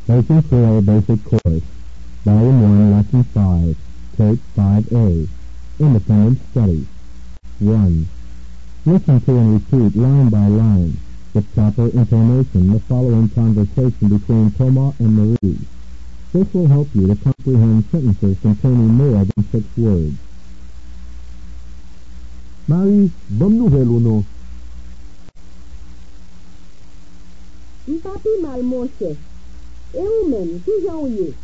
Basic Creole Basic Course, Volume 1, Lesson 5, Tape 5A, Independent Study. 1. Listen to and repeat line by line, with proper intonation, the following conversation between Thomas and Marie. This will help you to comprehend sentences containing more than 6 words. Marie, bonne nouvelle ou non? M'papi mal mon chef. Et ou même, qui j'en y?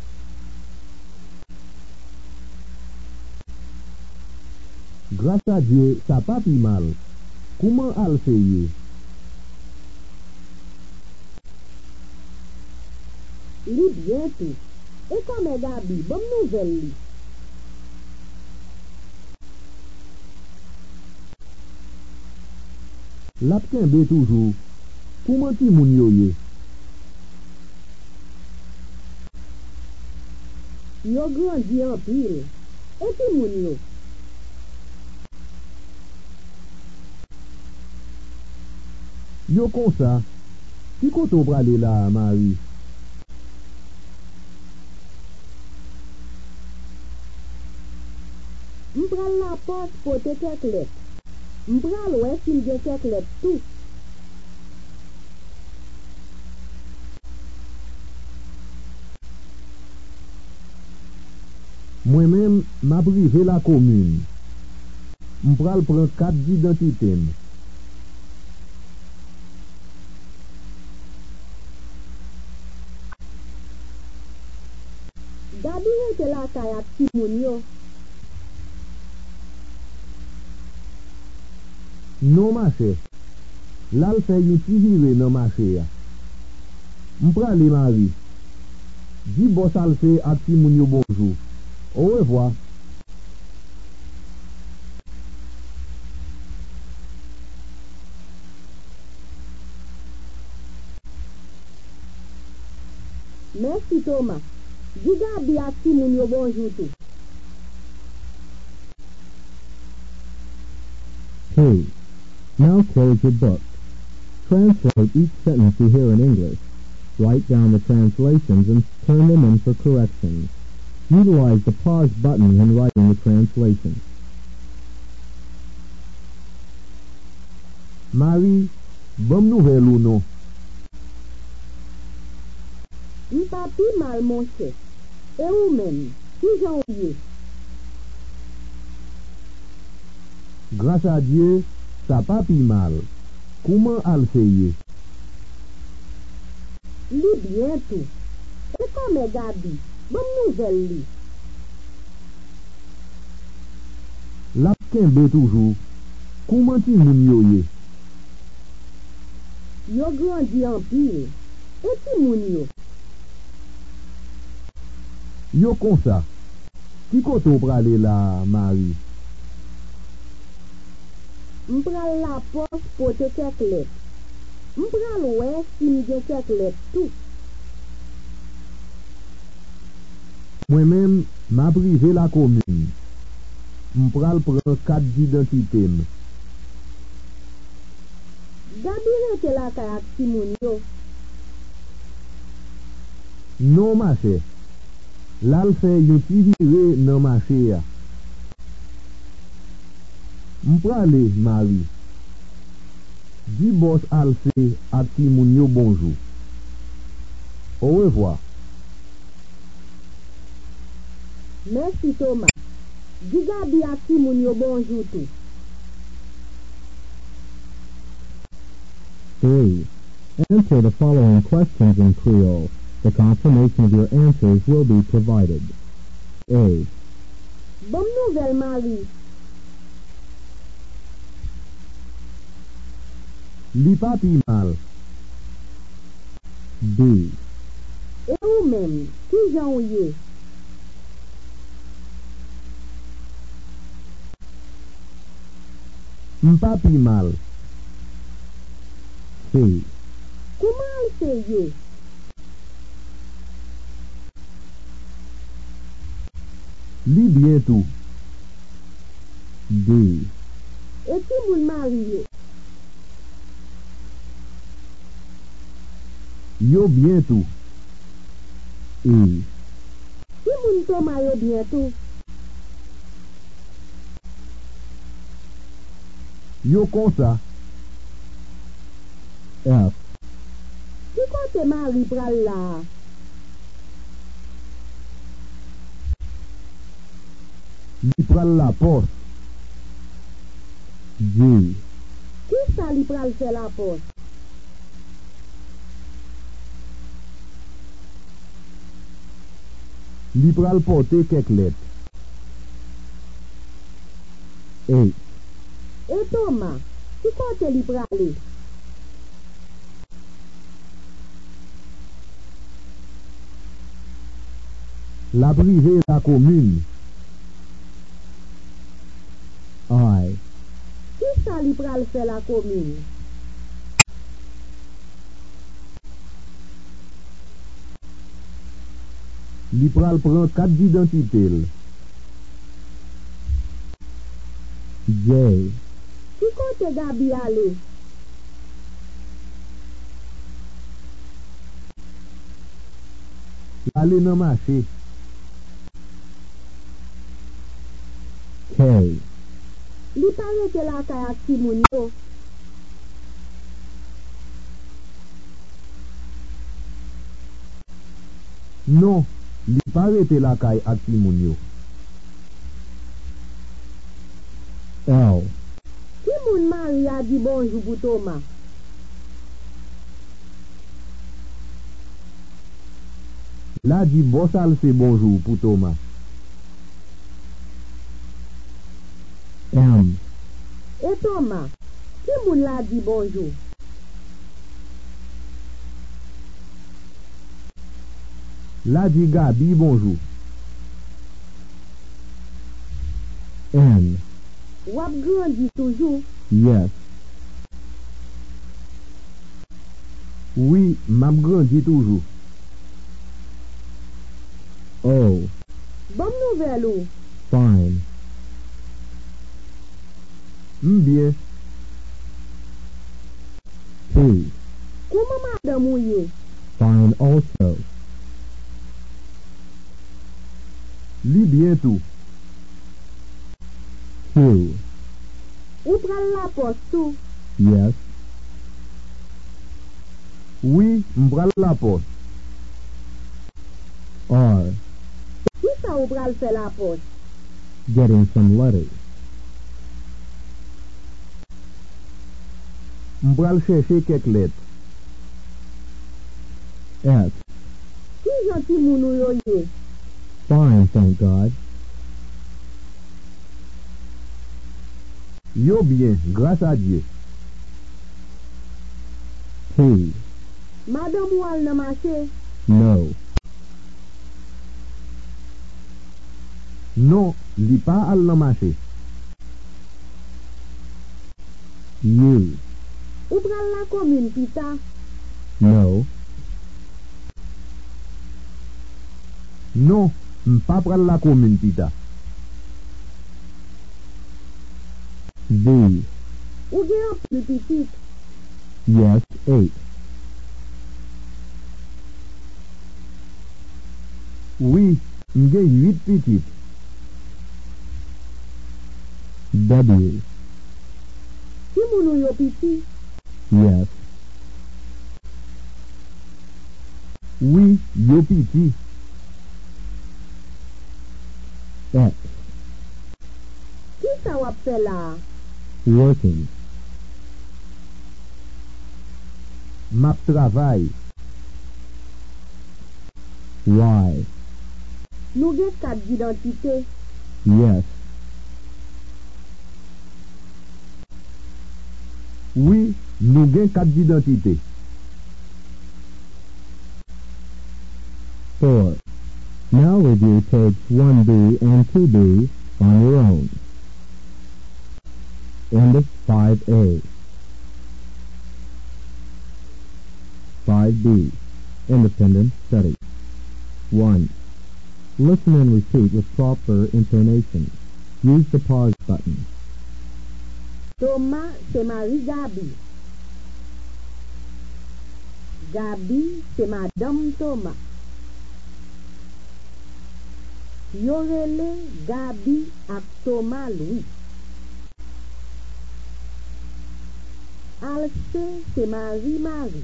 Grâce à Dieu, ça pas pi mal. Comment al fait? Li bien tout. Et comme Gabi, bonne nouvelle li. L'apken be toujours. Comment ti moun yo ye? Yo grandi en pile. Et ti moun yo? Yo kon sa. Ki koto prale la, Marie? M'pral la porte pour te keklet. M'pral wè si m'ge keklet tout. Moi-même, m'a privé la commune. M'pral prend carte d'identité. Gabi rete la kayak ti moun yo. Non marché. Là le fait yon ti vire nan marché ya. M'prale Marie. Dis boss al fait a ti moun yo bonjour. Au revoir. Merci Thomas. Di Gabi a ti moun yo bonjour tout. 2. Now close your book. Translate each sentence you hear in English. Write down the translations and turn them in for corrections. Utilize the pause button when writing the translation. Marie, bonne nouvelle ou non? M'papi mal mon chef. Et ou même, qui j'en y? Grâce à Dieu, ça pas pi mal. Comment al fait? Li bien tout. Et comme Gabi, bonne nouvelle li. L'apken be toujours. Comment ti moun yo ye? Yo grandi en pile. Et ti moun yo? Yo kon sa. Ki koto prale la, Marie? M'pral la poste pour te keklet. M'pral wè si m'ge keklet tout. Moi-même, m'a privé la commune. M'pral prend carte d'identité. Gabi rete la kayak ti moun yo. Non marché. Là le fait yon ti vire nan marché ya. M'prale Marie. Dis boss al fait a ti moun yo bonjour. Au revoir. Merci Thomas. Di Gabi a ti moun yo bonjour tout. 3. Answer the following questions in Creole. The confirmation of your answers will be provided. A. Bonne nouvelle Marie. Li pa pi mal. B. Et ou même, qui j'en y? M'pa pi mal. C. Comment al fait? Li bien tout. D. Et ti moun marié? Yo bien tout. E. Si moun Thomas yo bientôt. Yo kon sa. F. Ki kote Marie pral la? Li pral la pos. G. Ki sa li pral fè la pos? Li pral pote kek let. H. E Thomas, ki kote li prale? La prive la commune. I. Ki sa li pral fè la commune? Li pral pran kat d'identité. J. Ki kote Gabi ale? Ale nan marché. K. Li parete la kay ak ti moun yo? Non, li parete la kay ak ti moun yo. L. Ki moun Marie a di bonjou pou Thomas? La di bosal se bonjour pou Thomas. M. E Thomas, ki moun la di bonjou? La di Gabi bonjour. N. Wap grandi toujou? Yes. Oui, m'ap grandi toujours. O. Bon nouvel ou? Fine. Bien. P. Kouman madame ou ye? Fine also. Li bientôt. Q. Ou pral la pos tou? Yes. Oui, m'pral la poste. R. Ki sa ou pral fè la pos? Getting some letters. M'pral chercher kek let. S. Ki janti moun ou yo ye? Fine, thank God. Yo bien, grâce à Dieu. T. Madame ou al nan mache? No. Non, li pa al nan marché. U. Ou pral la commune pita? No. Non, m'pa pral la commune pita. V. Ou gen an pil pitit? Yes, 8. Oui, m'gen 8 petites. W. Ki moun ou yo piti? Yes. Oui, yo petit. X. Ki sa wap fè la? Working. Map travail. Y. Nou gen kat d'identité? Yes. Oui, nou gen carte d'identité. 4. Now review tapes 1B and 2B on your own. End of 5A. 5B. Independent study. 1. Listen and repeat with proper intonation. Use the pause button. Thomas se mari Gabi. Gabi se madame Thomas. Yorele Gabi ak Thomas Louis. Alse c'est Marie.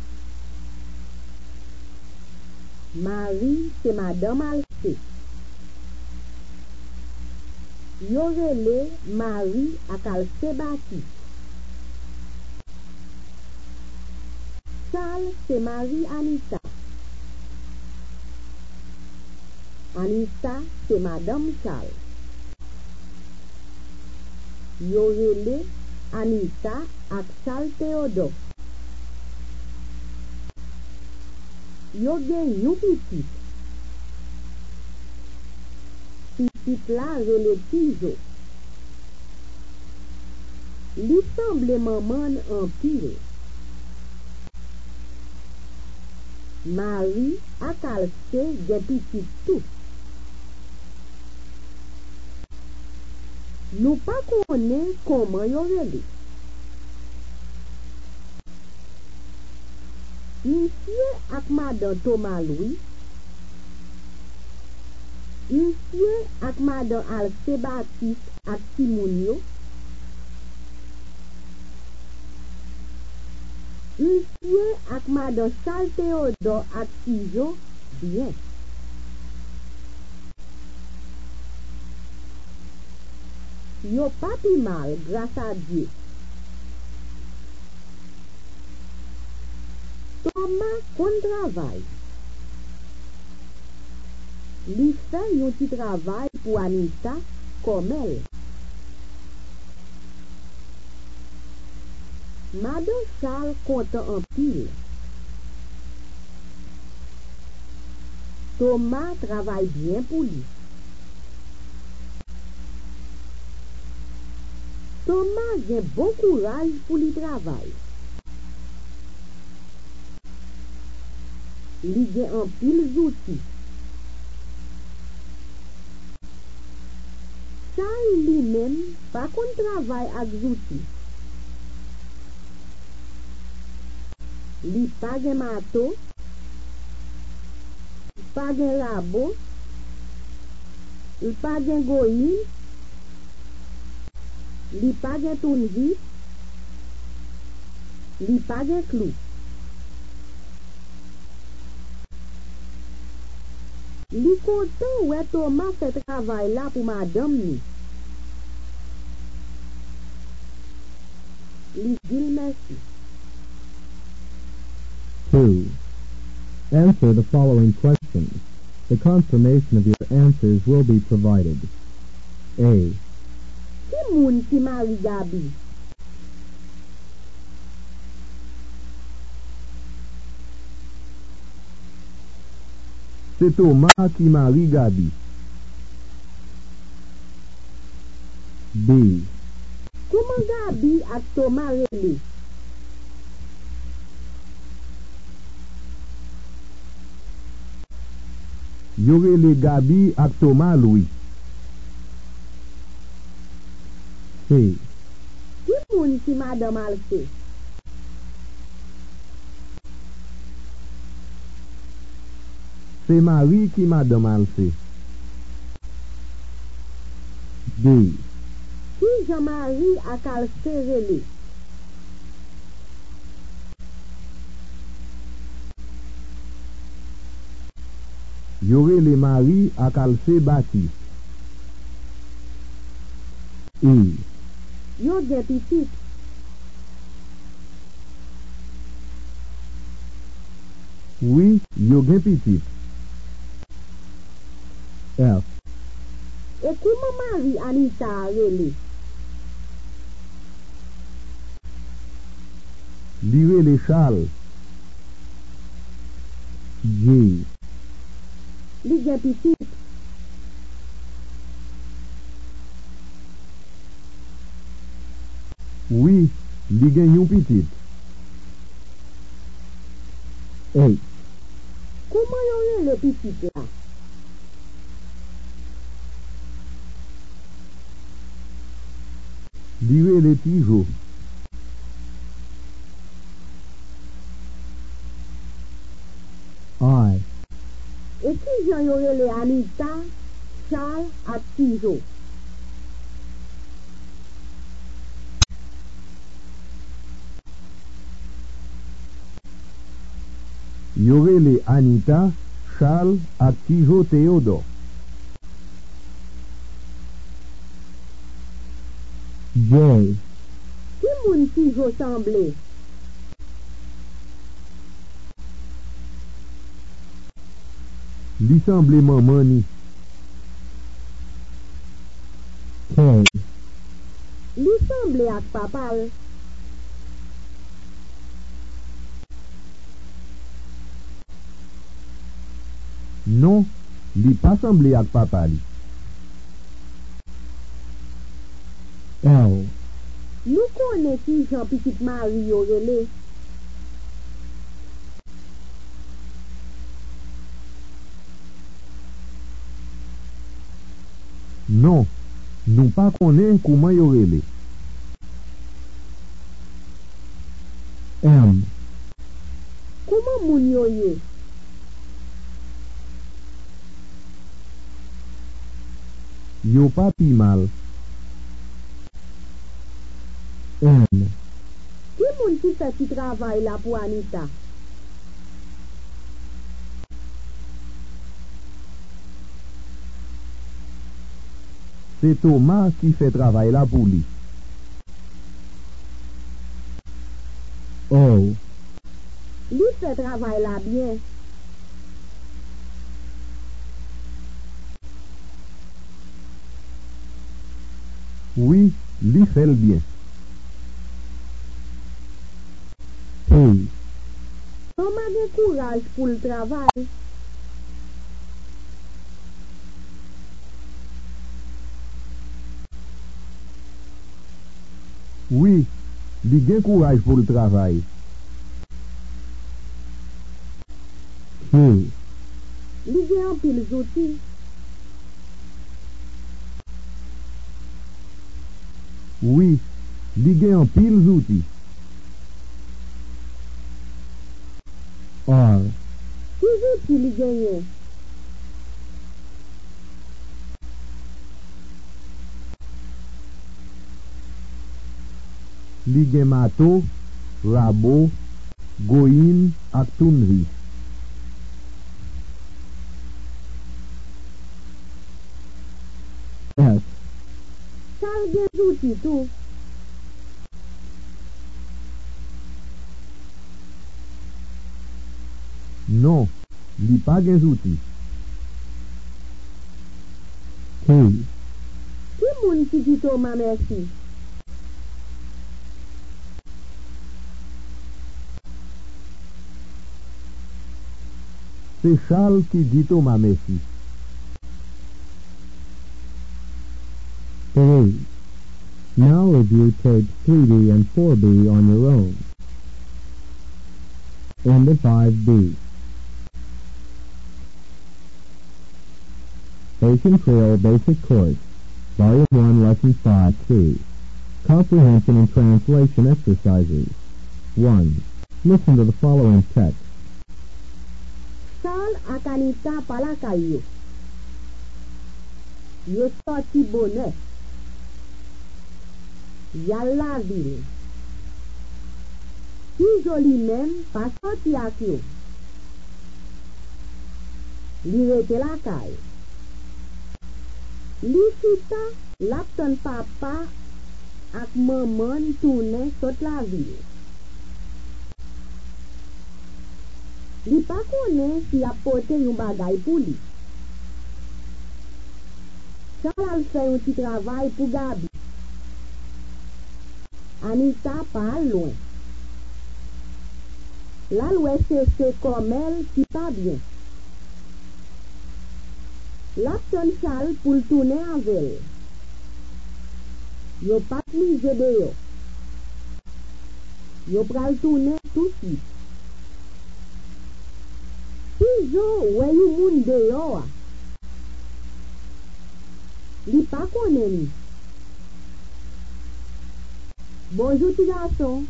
Marie c'est Madame Alse. Yorele Marie ak Alse Baptiste. Charles c'est Marie Anita. Anita c'est Madame Charles. Yorele Anita ak Charles Théodore. Yo gen yon pitit. Pitit la rele Tizo. Li semble maman en pile. Marie ak Alse gen pitit tout. Nou pa konen koman yo rele. Monsieur ak Madame Thomas Louis. Monsieur ak Madame Alse Baptiste ak Simonio. Monsieur ak Madame Charles Théodore ak Tizo. Bien. Yo papi mal, grâce à Dieu. Thomas kon travail. Li fait yon ti travail pour Anita comme elle. Madame Charles content en pile. Thomas travaille bien pour lui. Thomas a bon courage pour le travail. Il a un pile d'outils. Charles lui-même pas qu'on travaille avec outils. Il pas de marteau, pas de rabot, il pas de goïne, il pas de tournevis, il pas de clou. Li content ouais Thomas fait travail là pour madame ni. Li dit merci. 2. Answer the following questions. The confirmation of your answers will be provided. A. Qui moun ki mari Gabi? C'est Thomas qui marie Gabi. B. Comment Gabi ak Thomas rele? Yorele Gabi ak Thomas Louis. C. Qui moun ki madame Alse? C'est Marie qui madame Alse. D. Qui Jean-Marie ak Alse rele? Yorele Marie ak Alse Baptiste. E. Yo gen pitit. Oui, yo gen petit. F. Et comment Marie Anita rele? Lirele Charles. G. Li gen pitit. Oui, li gen yon petit. H. Comment yo rele pitit la? Lirele Tijo. I. Et qui Jean yo rele Anita? Charles ak Tijo. Yorele Anita, Charles ak Tijo Theodore. J. Ki moun Tijo semble? Li semble maman ni. K. Li semble ak papal. Non, li pa semble ak papa li. L. Nou konen ki Jean Petit Marie yorele. Non, nou pa konen kouman yorele. M. Kouman moun yoye? Yo pa pi mal. N. Ki moun ki fè ti travay la pou Anita? Se Thomas ki fè travay la pou li. O. Li fè travay la bien. Oui, li fèl bien. P. Thomas gen kouraj pou l travay. Oui, li gen kouraj pou l travay. Q. Li gen anpil zouti. Oui, li gen an pil zouti. R. Ki zouti li genyen? Li gen mato, rabo, goyin ak tounri. S. Charles gen zouti tou. Non, li pa gen zouti. T. Ki moun ki di Thomas merci? Se Charles ki di Thomas merci. 3. Now review tapes 3B and 4B on your own. End of 5B. Basic Trail Basic Course, Volume 1, Lesson 5C. Comprehension and Translation Exercises. 1. Listen to the following text. Charles ak Anita pala kayo. Yo sorti bonè. Yal la vil. Ki joli men pa sorti ak yo. Li rete la kay. Li chita lapton papa ak maman tourne sot la vil. Li pa konen si apote yon bagay pou li. Charles al fè yon ti travay pou Gabi. Anita pa al loin. La lwe se komel ki pa bien. La ton Charles pou l'tourne anvel. Yo pat li jede yo. Yo pral tourne tout suite. Tijo wè yu moun de yo a. Li pa konen ni. Bonjour ti garçon.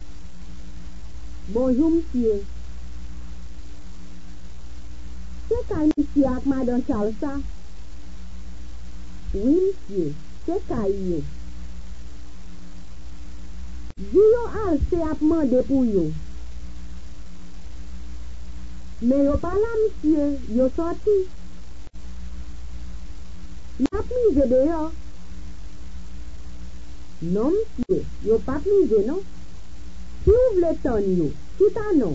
Bonjour monsieur. Se ka monsieur ak madame Charles sa? Oui, monsieur, c'est caillou. Di yo al se ap mande pou yo. Mais yo pa la, monsieur, yo sorti. Yo plize dehors. Non, monsieur, yo pa plize, non? Si ou vle ton yo, si ta non.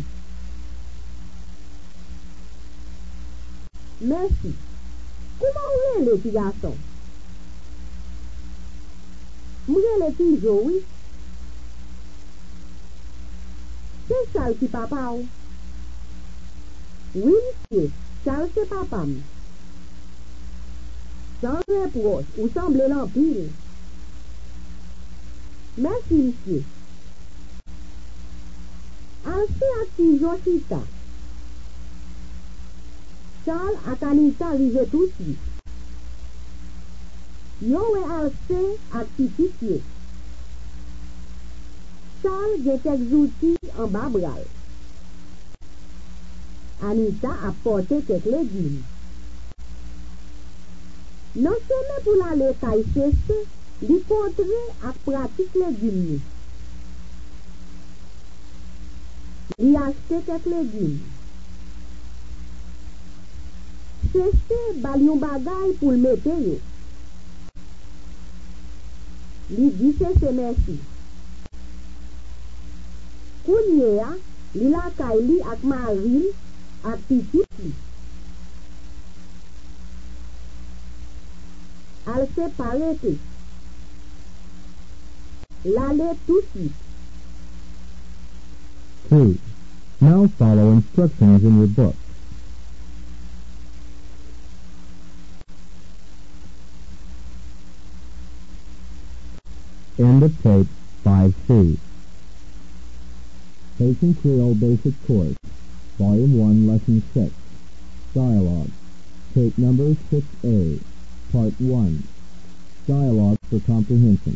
Merci. Comment ou le petit garçon? Mwen le ti jo, oui. C'est Charles qui papa ou? Oui, monsieur, Charles c'est papa. Sans reproche, ou semble l'empile. Merci, monsieur. Alse ak ti Joshita. Charles ak Anita rive tout suite. Yo we Alse ak ti Titier. Charles gen tek zouti en bas bral. Anita a porté tek légumes. Non seulement pour la le kay sese, li kontre ak pratik légumes ni. Li achete tek légumes. Sese bal yon bagay pou l'mete yo. Li di sese merci. Kounye a, li la kay li ak Maril ak pitit li. Al se parete. L'ale tout suite. 2. Now follow instructions in your book. End of tape 5C. Patient Creole Basic Course, Volume 1, Lesson 6. Dialogue. Tape number 6A, Part 1. Dialogue for comprehension.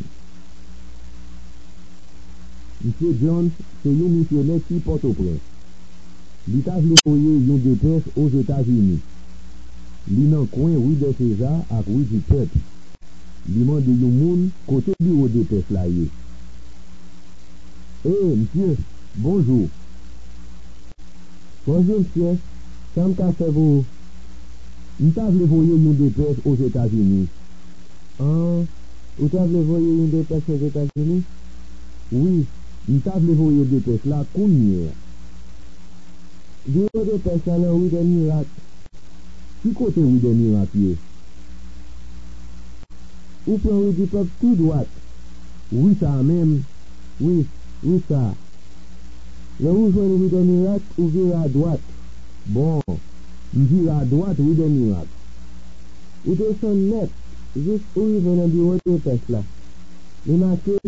Monsieur Jones, c'est yon missionnaire qui porte au prince. Li ta vle voye yon dépêche aux États-Unis. Li nan coin rue de César ak rue du Peuple. Li mande yon moun kote bureau dépêche la ye. Monsieur, bonjour. Bonjour, monsieur. Sam ka fe vous? M'ta vle voye yon dépêche aux États-Unis. Ah, ou ta vle voye yon dépêche aux États-Unis? Oui. M'ta vle voye dépêche la kounye. Bureau dépêche la rue de Miracle. Qui côté rue de Miracle? Ou prend rue du Peuple tout droite? Oui, ça même. Oui, ça. Le rejoint rue de Miracle ou vire à droite? Bon, m'vire à droite rue de Miracle. Ou descend net, juste où il vient dans le bureau dépêche là. Il marqué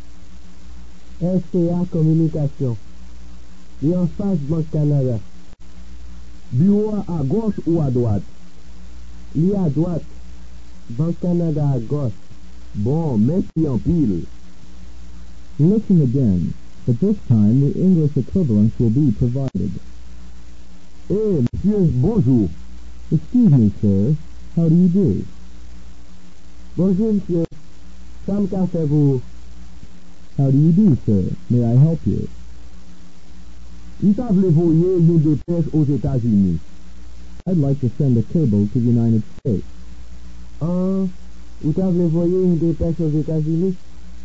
SCA Communication. Et en face Banque Canada. Bureau à gauche ou à droite? Il est à droite. Banque Canada à gauche. Bon, merci en pile. Listen again, but this time the English equivalents will be provided. Monsieur, bonjour. Excuse me, sir. How do you do? Bonjour, monsieur. Sam ka fe vous? How do you do, sir? May I help you? M'ta vle voye yon dépêche aux États-Unis. I'd like to send a cable to the United States. Ah, ou ta vle voye yon dépêche aux États-Unis?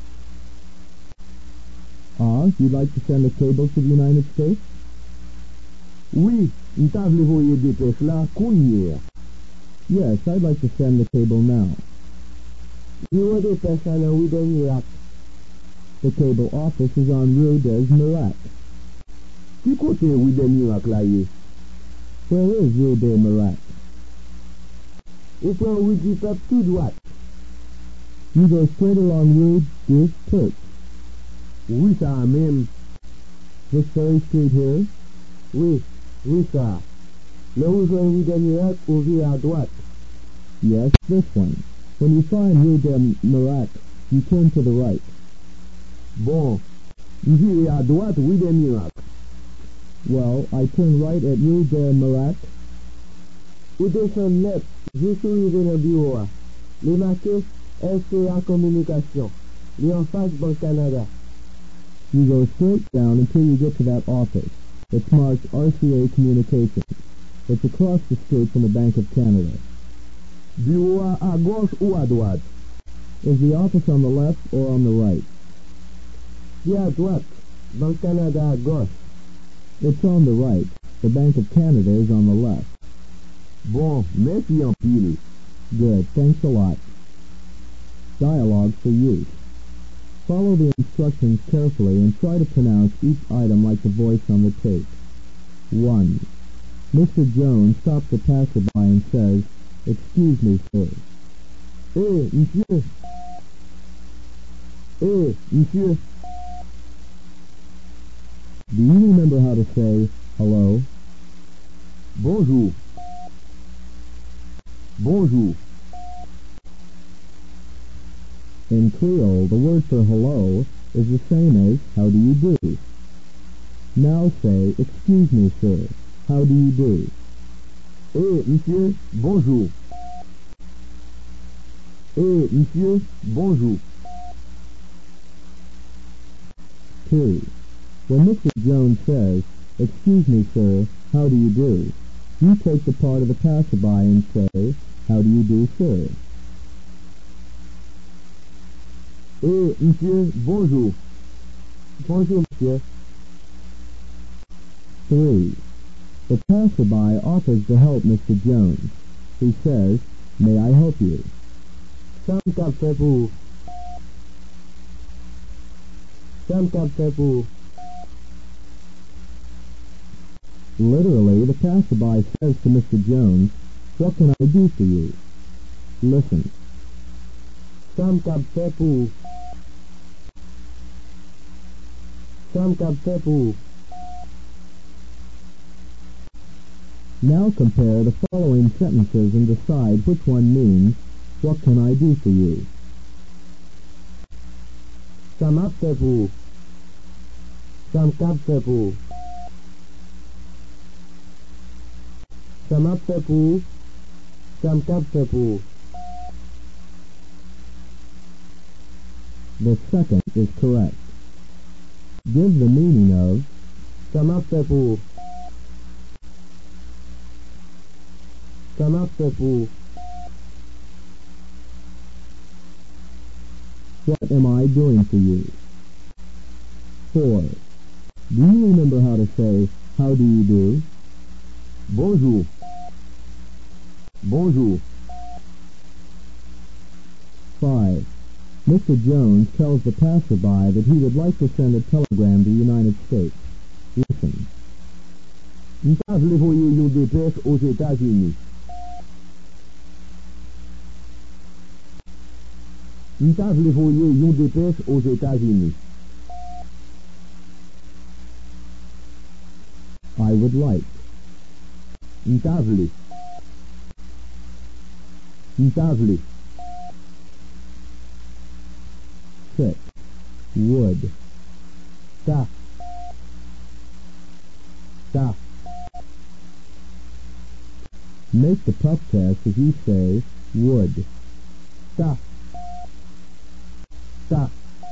Ah, you'd like to send a cable to the United States? Oui, m'ta vle voye dépêche la kounye. Yes, I'd like to send the cable now. Bureau dépêche la nan rue de Miracle. The cable office is on Rue des Miracles. Qui côté rue de Miracle la ye? Where is Rue des Miracles? Ou prend rue du Peuple tout droite? You go straight along Rue du Peuple. Oui, ça même. This very street here? Oui, ça. Le rejoint rue de Miracle ou vire à droite? Yes, this one. When you find Rue des Miracles, you turn to the right. Bon, vire à droite rue de Miracle. Well, I turn right at Rue des Miracles. Ou descend net, juste où il est dans le bureau. li marqué SCA Communication, li en face Banque Canada. You go straight down until you get to that office. It's marked RCA Communications. It's across the street from the Bank of Canada. Bureau à gauche ou à droite? Is the office on the left or on the right? C'est à droite. Banque Canada à gauche. It's on the right. The Bank of Canada is on the left. Bon, merci en pile. Good, thanks a lot. Dialogue for use. Follow the instructions carefully and try to pronounce each item like the voice on the tape. 1. Mr. Jones stops a passerby and says, "Excuse me, sir." Monsieur. Monsieur. Do you remember how to say hello? Bonjour. Bonjour. In Creole, the word for hello is the same as how do you do. Now say, "Excuse me, sir. How do you do?" Monsieur, bonjour. Monsieur, bonjour. 2. When Mr. Jones says, "Excuse me, sir, how do you do?" you take the part of the passerby and say, "How do you do, sir?" Monsieur, bonjour. Bonjour, monsieur. 3. The passerby offers to help Mr. Jones. He says, "May I help you?" Some café pour. Some café pour. Literally, the passerby says to Mr. Jones, "What can I do for you?" Listen. Some café pour. Some café pour. Now compare the following sentences and decide which one means, "What can I do for you?" Some café pour. Some café pour. Some café pour. Some café pour. The second is correct. Give the meaning of Some café pour. Some café pour. "What am I doing for you?" 4. Do you remember how to say, "How do you do?" Bonjour. Bonjour. 5. Mr. Jones tells the passerby that he would like to send a telegram to the United States. Listen. M'pas vle voye yon dépêche aux États-Unis. M'pas vle voye yon dépêche aux États-Unis. I would like. M'pas vle. M'pas vle. 6. Would. Ta. Ta. Make the puff test as you say, "would." Ta. Ta.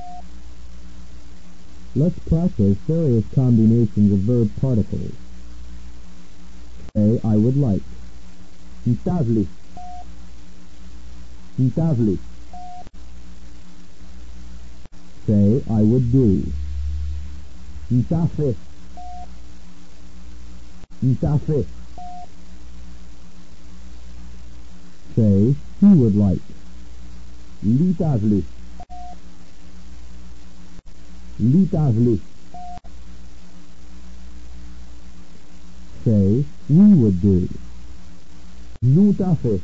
Let's practice various combinations of verb particles. Say, "I would like." M'pas vle. M'pas vle. Say, "I would do." M'pas fait. M'pas fait. Say, "He would like." Li ta vle. Li ta vle. Say, "We would do." Nou ta fait.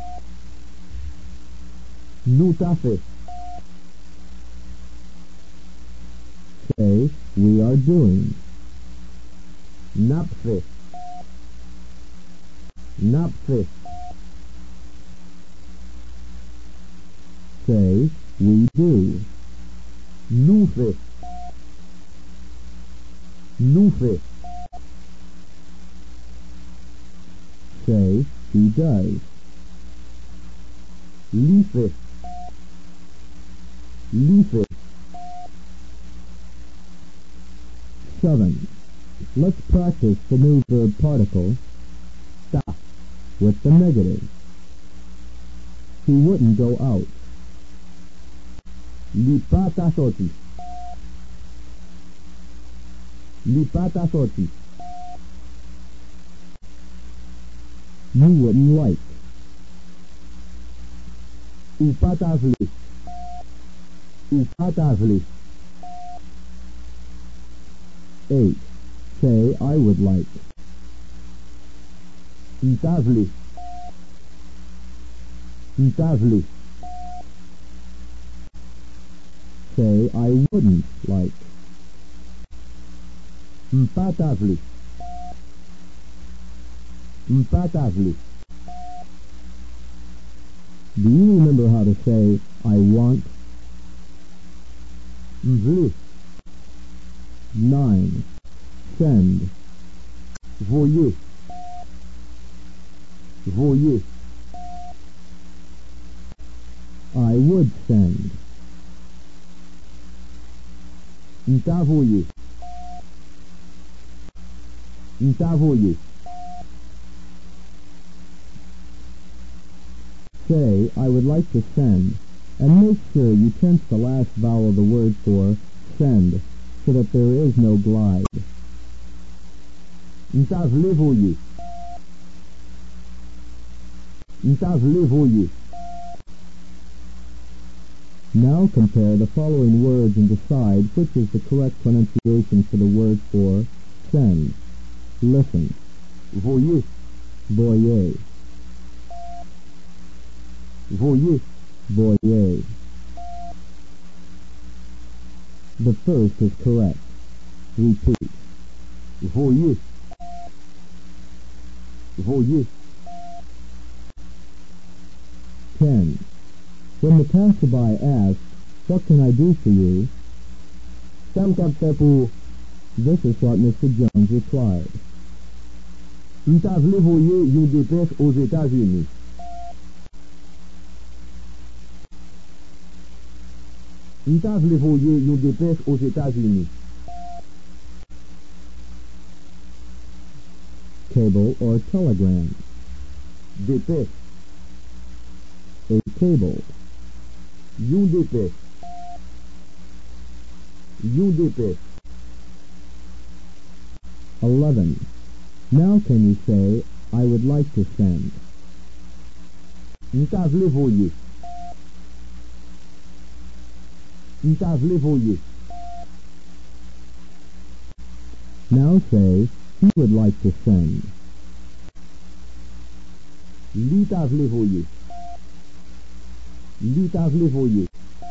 Nou ta fait. Say, "We are doing." Nap fait. Nap fait. Say, "We do." Nou fait. Nou fait. Say, "He does." Li fait. Li fait. 7. Let's practice the new verb particle, Ta. with the negative. He wouldn't go out. Li pa ta sorti. Li pa ta sorti. You wouldn't like. Ou pa ta vle. Ou pa ta vle. 8. Say, I would like. M'ta vle. M'ta vle. Say, I wouldn't like. M'pa ta vle. M'pa ta vle. Do you remember how to say, I want? M'vle. 9. Send. Voyer. Voyer. I would send. M'ta voyer. M'ta voyer. Say, I would like to send, and make sure you tense the last vowel of the word for send, so that there is no glide. M'ta vle voyer. M'ta vle voyer. Now compare the following words and decide which is the correct pronunciation for the word for send. Listen. Voyer. Voyer. Voyer. Voyer. The first is correct. Repeat. Voyer. Voyer. 10. When the passerby asks, what can I do for you? Sam kap fe pou. This is what Mr. Jones replied. M'ta vle voyer yon dépêche aux États-Unis. M'ta vle voyer yon dépêche aux États-Unis. Cable or telegram. Dépêche. A cable. Yon dépêche. Yon dépêche. 11. Now can you say, I would like to send? M'ta vle voyer. M'ta vle voyer. Now say, he would like to send. Li ta vle voyer. Li ta vle voyer.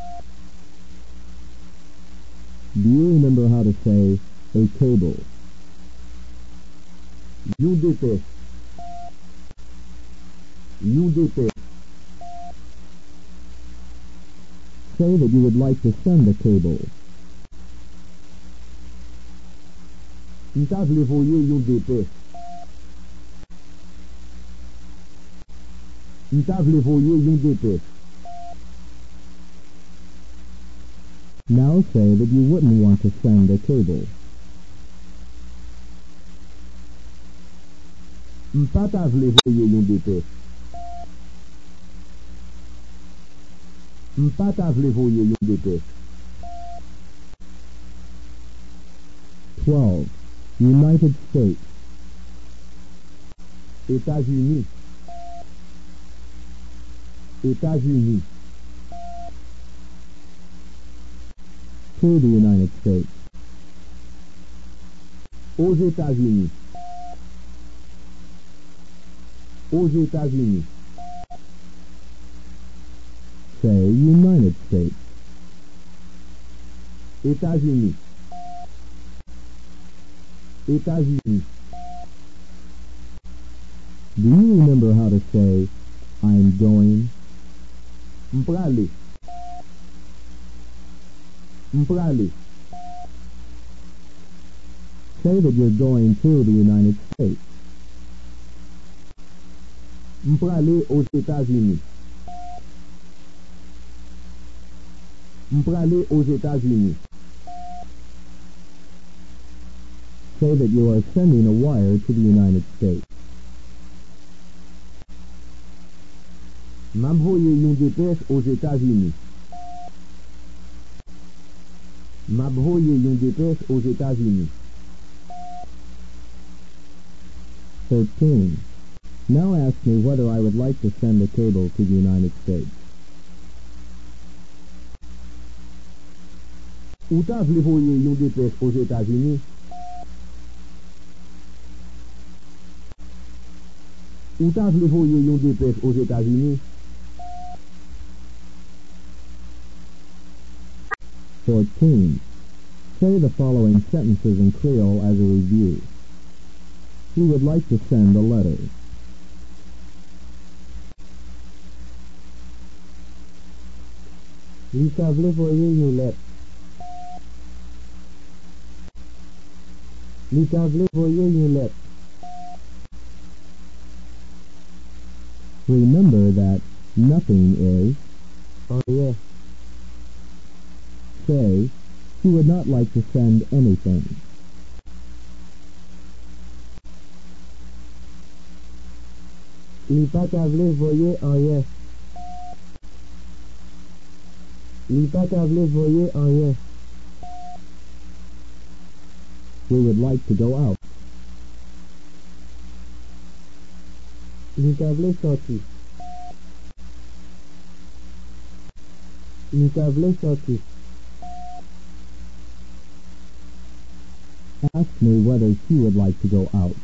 Do you remember how to say a cable? Yon dépêche. Yon dépêche. Say that you would like to send a cable. M'ta vle voyer yon dépêche. M'ta vle voyer yon dépêche. Now say that you wouldn't want to send a cable. M'pa ta vle voyer yon dépêche. M'pa ta vle voyer yon dépêche. 12. United States. États-Unis. États-Unis. To the United States. Aux États-Unis. Aux États-Unis. Say United States. États-Unis. États-Unis. Do you remember how to say, I'm going? M'prale. M'prale. Say that you're going to the United States. M'prale aux États-Unis. M'prale aux États-Unis. Say that you are sending a wire to the United States. M'envoyer une dépêche aux États-Unis. M'envoyer une dépêche aux États-Unis. 13. Now ask me whether I would like to send a cable to the United States. Ou ta vle voyer une dépêche aux États-Unis? Ou ta vle voyer une dépêche aux États-Unis? 14. Say the following sentences in Creole as a review. We would like to send a letter. Li ta vle voyer une lettre. Li ta vle voyer une lettre. Remember that nothing is. Oh yeah. Say, he would not like to send anything. Li pa ta vle voyer rien. Li pa ta vle voyer rien. We would like to go out. Li ta vle sorti. Li ta vle sorti. Ask me whether he would like to go out.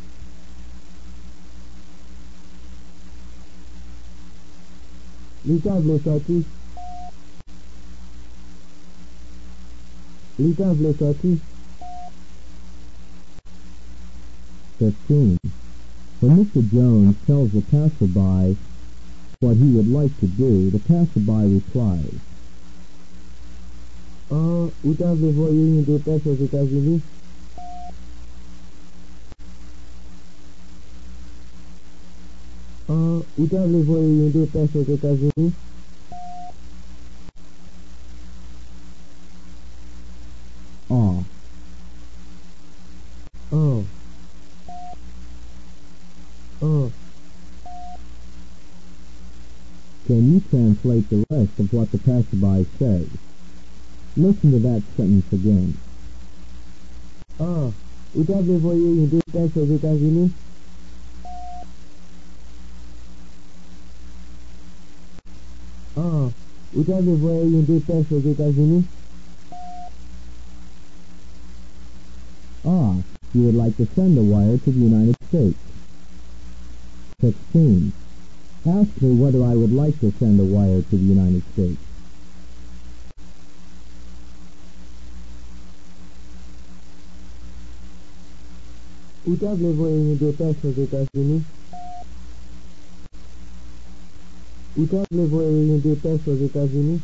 Li ta vle sorti. Li ta vle sorti. 15. When Mr. Jones tells the passerby what he would like to do, the passerby replies, Ou ta vle voyer une dépêche aux États-Unis? Ou ta vle voyer une dépêche aux États-Unis? Ah. Oh. Oh. Can you translate the rest of what the passerby says? Listen to that sentence again. Ou ta vle voyer une dépêche aux États-Unis? Ou ta vle voyer une dépêche aux États-Unis? Ah, you would like to send a wire to the United States. 16. Ask me whether I would like to send a wire to the United States. Ou ta vle voyer une dépêche aux États-Unis? Ou ta vle voyer une dépêche aux États-Unis?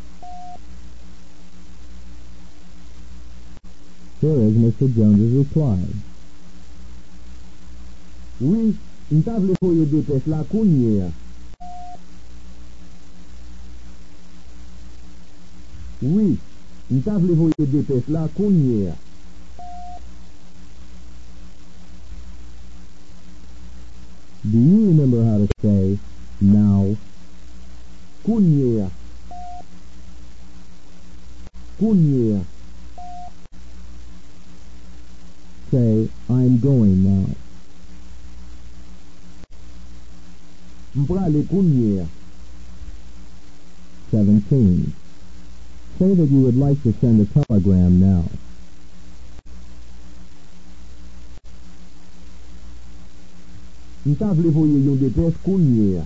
Here is Mr. Jones's reply. Oui, m'ta vle voyer dépêche la kounye. Oui, m'ta vle voyer dépêche la kounye. Do you remember how to say, now? Kounye. Kounye. Say, I'm going now. M'prale kounye. 17. Say that you would like to send a telegram now. M'ta vle voyer une dépêche kounye.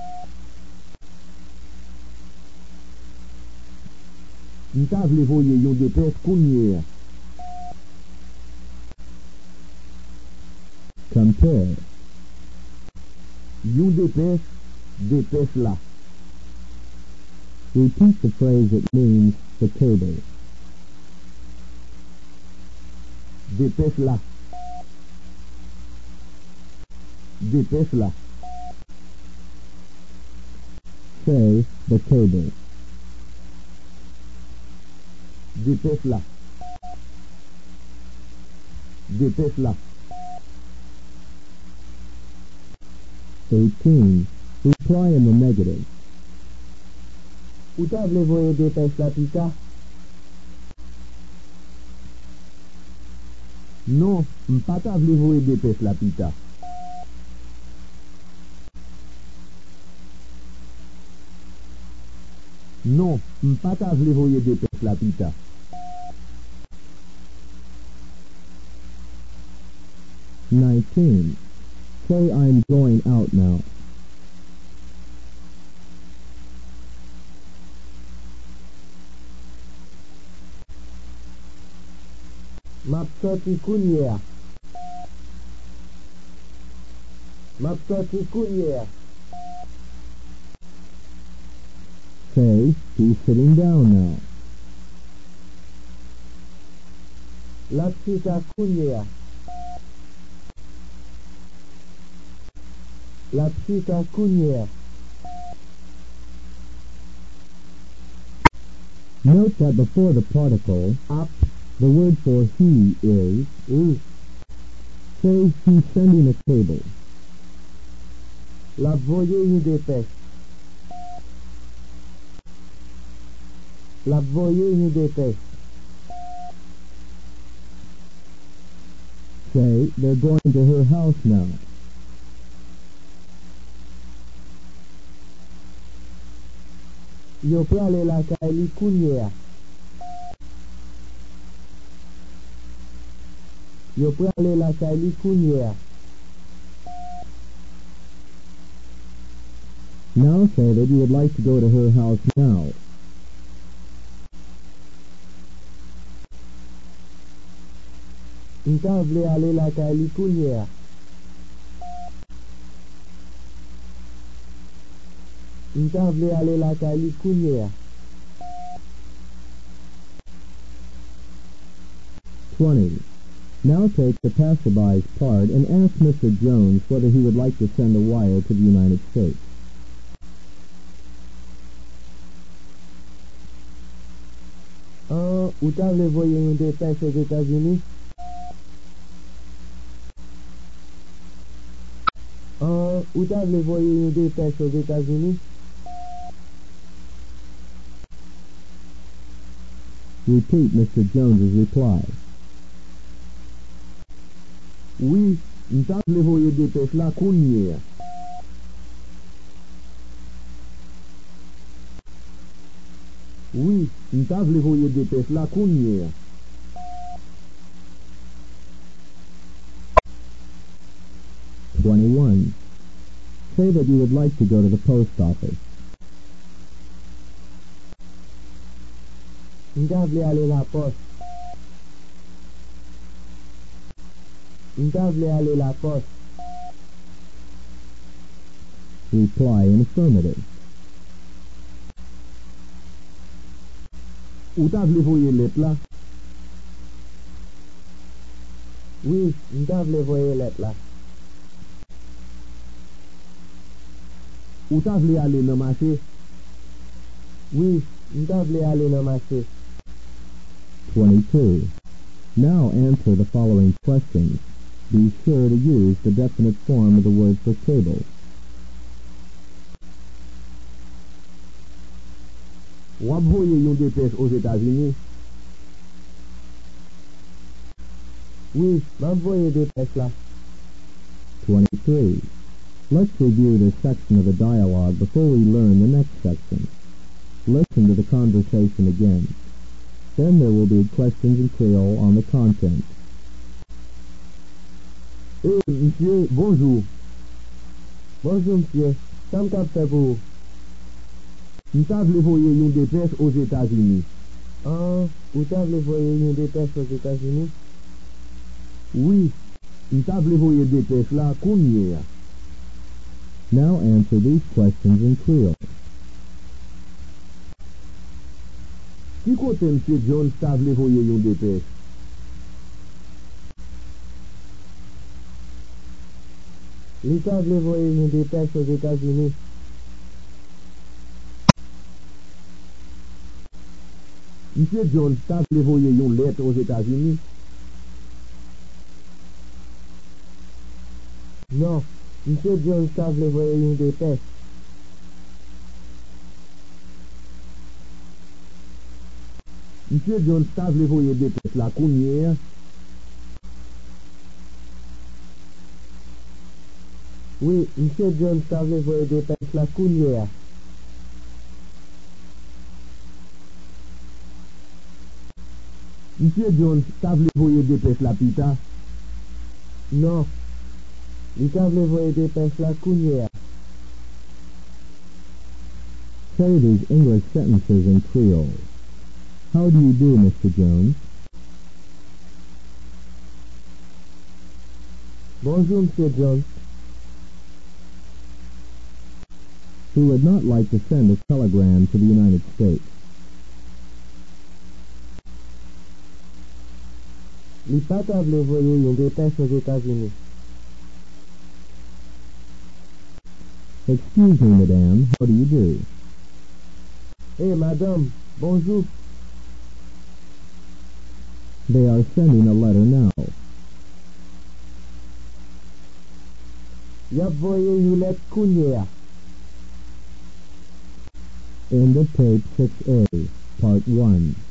M'ta vle voyer une dépêche kounye. Compare. Une dépêche là. Repeat the phrase that means the cable. Dépêche là. Dépêche là. Say, the cable. Dépêche là. Dépêche là. 18. Reply in the negative. Ou ta vle voye dépêche là pita? Non, m'pa ta vle voye dépêche là pita. Non, m'pa ta vle voye dépêche là pita. 19. Say I'm going out now. Map sorti kounye. Map sorti kounye. Say he's sitting down now. La pita kounye. La pita kounye. Note that before the particle, Ap. the word for he is, say he's sending a cable. La voye une dépêche. La voye une dépêche. Say they're going to her house now. Yo pe ale la kaili kounye. Yo pe ale la kaili kounye. Now say that you would like to go to her house now. Nta vle ale la kaili kounye. Nta vle ale la kaili kounye. 20. Now take the passerby's part and ask Mr. Jones whether he would like to send a wire to the United States. Ou ta vle voye une dépêche aux États-Unis? Ou ta vle voye une dépêche aux États-Unis? Repeat Mr. Jones's reply. Oui, m'ta vle voye dépêche la kounye. Oui, m'ta vle voye dépêche la kounye. 21. Say that you would like to go to the post office. M'ta vle ale la poste. M'ta vle ale la poste. Reply in affirmative. Ou ta vle voye let la? Oui, m'ta vle voye let la. Ou ta vle ale nan mache? Oui, m'ta vle ale nan mache. 22. Now answer the following questions. Be sure to use the definite form of the word for cable. Wap voye yon dépêche aux États-Unis? Oui, m'ap voye dépêche la. 23. Let's review this section of the dialogue before we learn the next section. Listen to the conversation again. Then there will be questions in Creole on the content. Monsieur, bonjour. Bonjour, monsieur. Ça me cap fait pour. M'ta vle voye yon dépêche aux États-Unis. Ou ta vle voye yon dépêche aux États-Unis? Oui, m'ta vle voye dépêche la kounye. Now answer these questions in Creole. Ki kote Monsieur Jones ta vle voye yon dépêche? Li ta vle voye yon dépêche aux États-Unis. Monsieur Jones ta vle voye yon lettre aux États-Unis? Non, Monsieur Jones ta vle voye yon dépêche. Monsieur Jones ta vle voye dépêche la kounye? Oui, Monsieur Jones ta vle voye dépêche la kounye. Monsieur Jones ta vle voye dépêche la pita? Non, il ta vle voye dépêche la kounye. Say these English sentences in Creole. How do you do, Mr. Jones? Bonjour, Monsieur Jones. He would not like to send a telegram to the United States. Li pa ta vle voye yon dépêche aux États-Unis. Excuse me, madame, how do you do? Eh, madame, bonjour. They are sending a letter now. Yap voye yon lettre kounye. End of tape 6A, part 1.